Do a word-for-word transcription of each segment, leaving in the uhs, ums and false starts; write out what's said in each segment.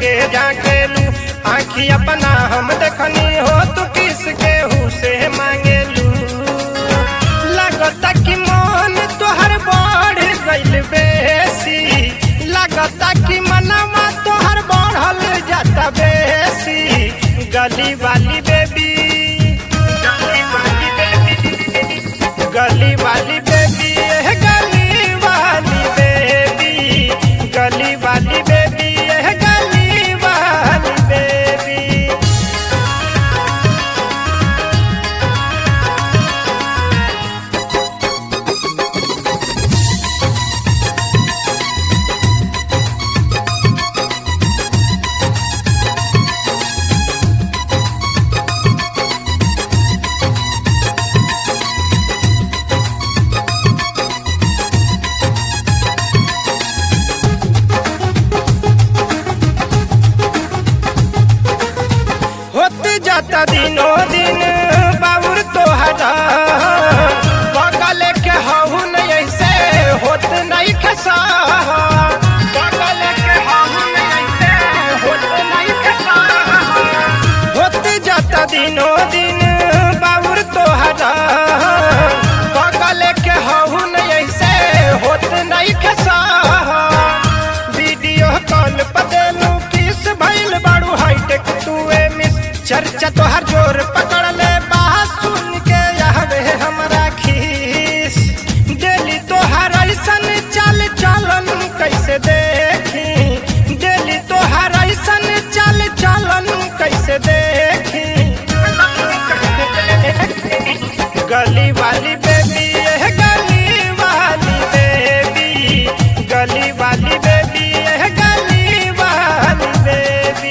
के जाकेलू आँखी अपना हम देखनी हो तू किसके हु से मांगेलू लगता कि मन तोहर बढ़ गइल बेसी लगता कि मनवा तोहर बढ़ल जाता बेसी गली वाली बेबी गली वाली बेबी गली वाली बेबी गली वाली बेबी गली वाली बेबी गली वाली बेबी जाता दिनों दिन बाबुर तोहरा बगल के हहु नहीं ऐसे होत नहीं खसा बगल के हहु नहीं ऐसे होत नहीं खसा होत जाता दिनों दिन बाबुर तोहरा बगल के हहु नहीं ऐसे होत नहीं खसा वीडियो कॉल पर देलू किस भइल बाड़ू हाईटेक तुए मिस चर्चा तोहर जोर पकड़ ले बात सुन के आवे हमरा खीस डेली तोहर ऐसन चल चलन कैसे देखी डेली तोहर ऐसन चल चलन कैसे देखी गली वाली बेबी गली वाली बेबी गली वाली बेबी गली वाली बेबी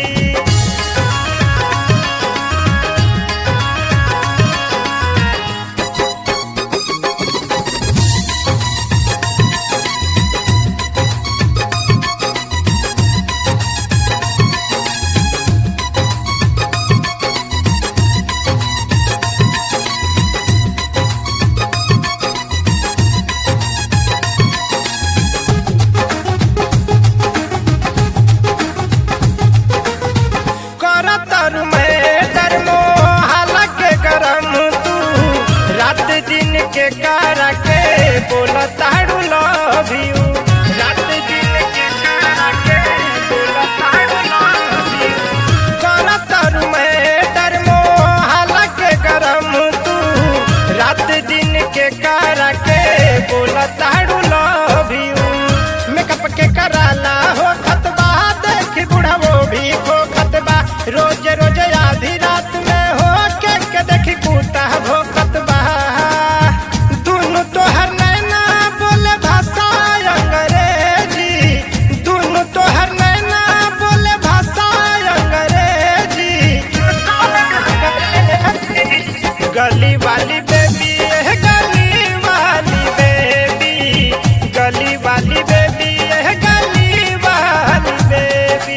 के कारा के बोला ताड़ू लव यू रात दिन के कारा के बोला ताड़ू लव यू करा तारू मैं डर मोहल्ला के गरम तू रात दिन के कारा के बोला ताड़ू लव यू मेकअप के कराला हो खतबा देख बुढ़ा वो भी खो खतबा रोज रोज आधी रात में हो के, के देखी कूटा भो खतबा तोहर नैना बोले भाषा अंग्रेजी दोनों तोहर नैना बोले भाषा अंग्रेजी गली वाली बेबी गली वाली बेबी गली वाली बेबी गली वाली बेबी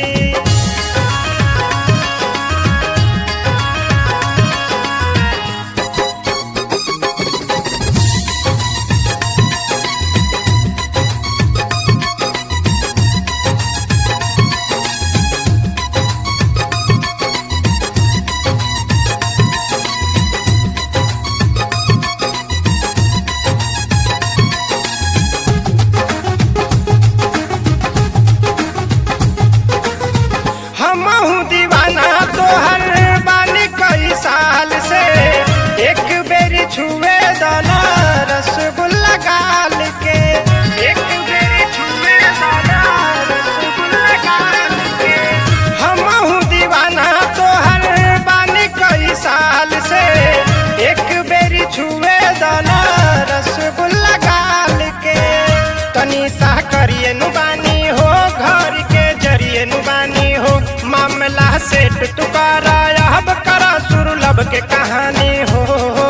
साल से एक बेरी छुए दाना रसगुल्ला गाल के एक बेरी छुए दाना रसगुल्ला गाल के हम हूँ दीवाना तोहर बानी कई साल से एक बेरी छुए दाना रसगुल्ला गाल के तनी सा करिए नुबानी हो घर के जरिए नुबानी हो मामला सेट तुकारा अब करा सुर लब के कहानी हो